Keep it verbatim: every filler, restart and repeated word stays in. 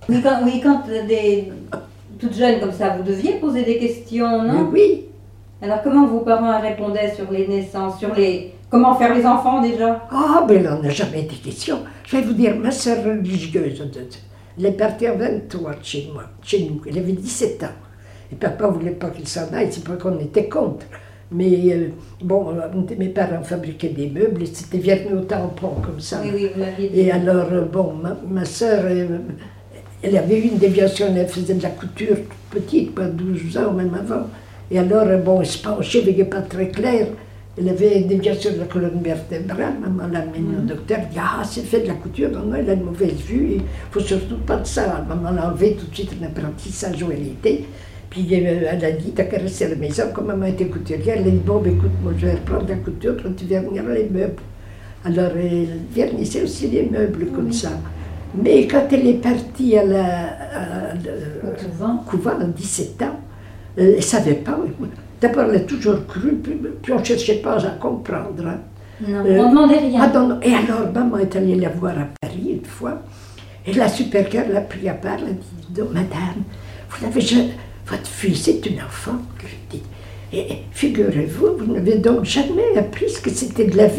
Oui, quand, oui, quand des, toute jeune comme ça, vous deviez poser des questions, non? Mais oui. Alors comment vos parents répondaient sur les naissances, sur les... Comment faire les enfants déjà? Ah, ben là, on n'a jamais été question. Je vais vous dire, ma sœur religieuse, elle est partie à vingt-trois de chez moi, chez nous. Elle avait dix-sept ans. Et papa ne voulait pas qu'il s'en aille, c'est pas qu'on était contre. Mais euh, bon, mes parents fabriquaient des meubles et c'était viernes au tampon comme ça. Oui, oui, vous m'aviez dit. Et alors, euh, bon, ma, ma sœur, euh, elle avait eu une déviation, elle faisait de la couture toute petite, pas douze ans, même avant. Et alors, euh, bon, elle se penchait, elle n'était pas très clair. Elle avait une déviation de la colonne vertébrale, maman l'a amenée au docteur, elle dit « Ah, c'est fait de la couture, non, non, elle a une mauvaise vue, il ne faut surtout pas de ça. » Maman l'a enlevé tout de suite un apprentissage où elle était. Puis euh, elle a dit « T'as qu'à rester à la maison, comme maman était couturière. » Elle a dit « Bon, ben, écoute, moi je vais reprendre la couture quand tu vernir les meubles. » Alors elle vernissait aussi les meubles comme mmh. ça. Mais quand elle est partie à la, à, à, au couvent, couvent à dix-sept ans, euh, elle ne savait pas. D'abord, elle a toujours cru, puis, puis on ne cherchait pas à comprendre. Hein. Non, euh, on ne demandait rien. Ah, non, non. Et alors, maman est allée la voir à Paris une fois, et la super cœur l'a pris à part, elle a dit « Madame, vous n'avez jamais... Votre fille, c'est une enfant, je dis. Et figurez-vous, vous n'avez donc jamais appris ce que c'était de la vie. »